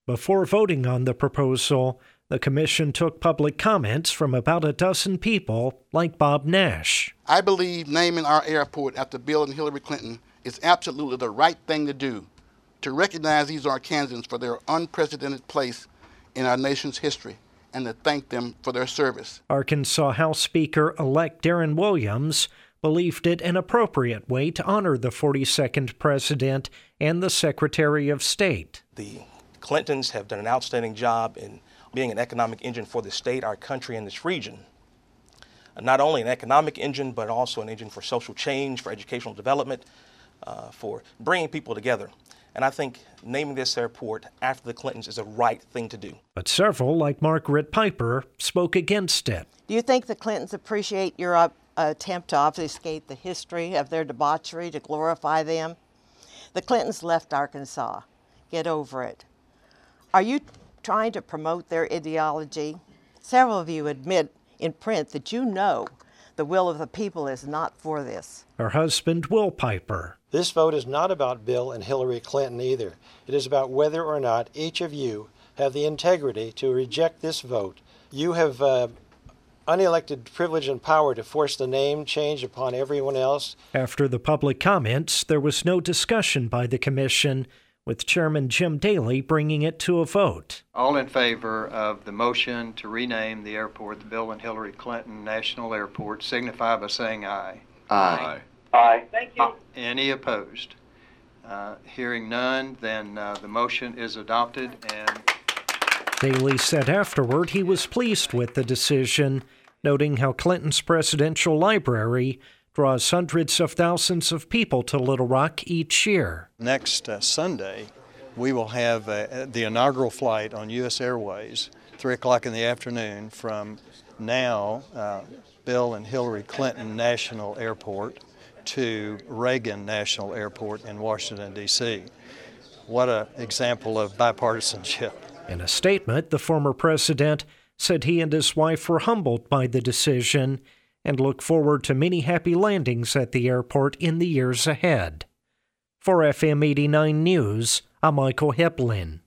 Before voting on the proposal, the commission took public comments from about a dozen people, like Bob Nash. I believe naming our airport after Bill and Hillary Clinton is absolutely the right thing to do, to recognize these Arkansans for their unprecedented place in our nation's history and to thank them for their service. Arkansas House Speaker-elect Darren Williams believed it an appropriate way to honor the 42nd President and the Secretary of State. The Clintons have done an outstanding job in being an economic engine for the state, our country, and this region. Not only an economic engine, but also an engine for social change, for educational development, for bringing people together. And I think naming this airport after the Clintons is the right thing to do. But several, like Margaret Piper, spoke against it. Do you think the Clintons appreciate your attempt to obfuscate the history of their debauchery, to glorify them? The Clintons left Arkansas. Get over it. Are you trying to promote their ideology? Several of you admit in print that you know the will of the people is not for this. Her husband, Will Piper. This vote is not about Bill and Hillary Clinton either. It is about whether or not each of you have the integrity to reject this vote. You have unelected privilege and power to force the name change upon everyone else. After the public comments, there was no discussion by the commission, with Chairman Jim Daly bringing it to a vote. All in favor of the motion to rename the airport the Bill and Hillary Clinton National Airport signify by saying aye. Aye. Aye. Thank you. Any opposed? Hearing none, then the motion is adopted. And Daly said afterward he was pleased with the decision, noting how Clinton's presidential library draws hundreds of thousands of people to Little Rock each year. Next Sunday, we will have the inaugural flight on U.S. Airways, 3 o'clock in the afternoon, from now Bill and Hillary Clinton National Airport to Reagan National Airport in Washington, D.C. What an example of bipartisanship. In a statement, the former president said he and his wife were humbled by the decision and look forward to many happy landings at the airport in the years ahead. For FM 89 News, I'm Michael Heplin.